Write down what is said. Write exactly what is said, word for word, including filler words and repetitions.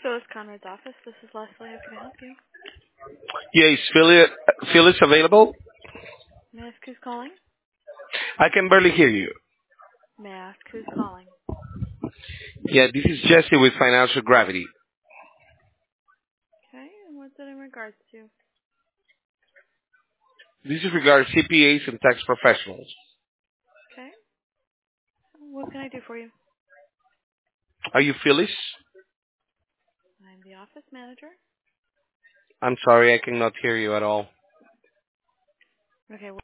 Phyllis Conrad's office. This is Leslie. How can I help you? Yeah, is Phyllis, Phyllis available? May I ask who's calling? I can barely hear you. May I ask who's calling? Yeah, this is Jesse with Financial Gravity. Okay, and what's it in regards to? This is regarding C P As and tax professionals. Okay, what can I do for you? Are you Phyllis? I'm the office manager. I'm sorry, I cannot hear you at all. Okay.